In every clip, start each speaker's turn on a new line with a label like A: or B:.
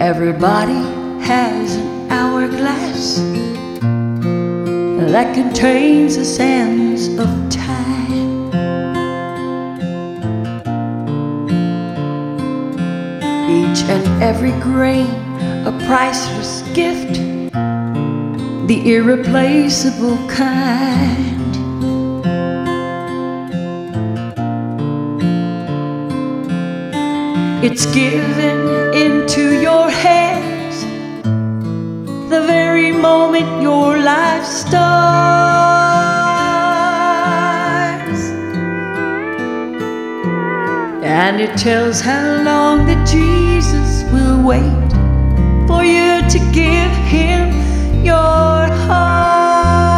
A: Everybody has an hourglass that contains the sands of time. Each and every grain a priceless gift, the irreplaceable kind. It's given into your hands the very moment your life starts, and it tells how long that Jesus will wait for you to give him your heart.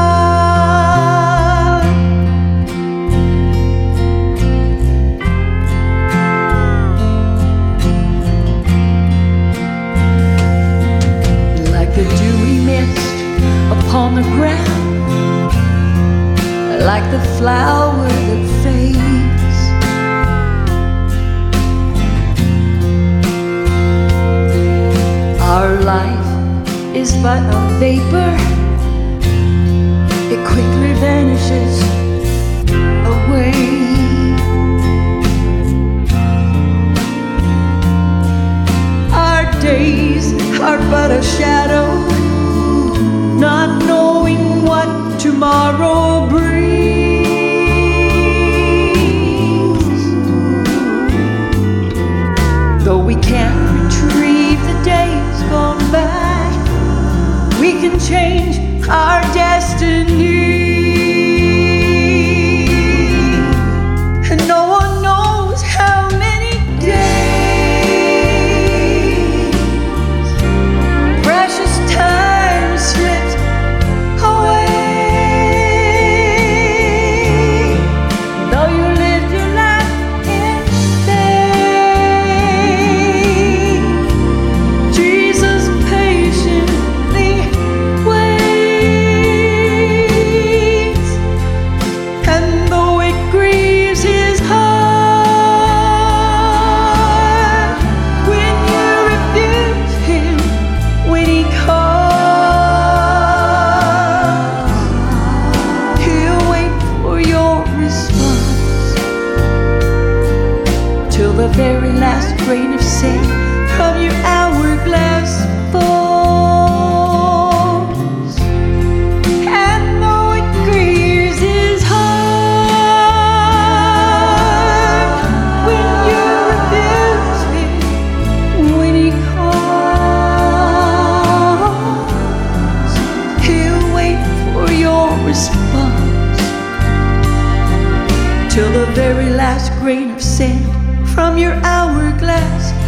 A: Like the dewy mist upon the ground, like the flower that fades, our life is but a vapor, it quickly vanishes away. Our days are but a shadow, not knowing what tomorrow brings. Though we can't retrieve the days gone by, we can change our destiny. And no one knows how many days, precious time slips away. Though you lived your life in vain, Jesus patiently waits. And though it grieves his heart when you refuse him, when he calls, he'll wait for your response till the very last grain of sand from your hourglass falls. And though it grieves his heart when you refuse him, when he calls, he'll wait for your response till the very last grain of sand from your hourglass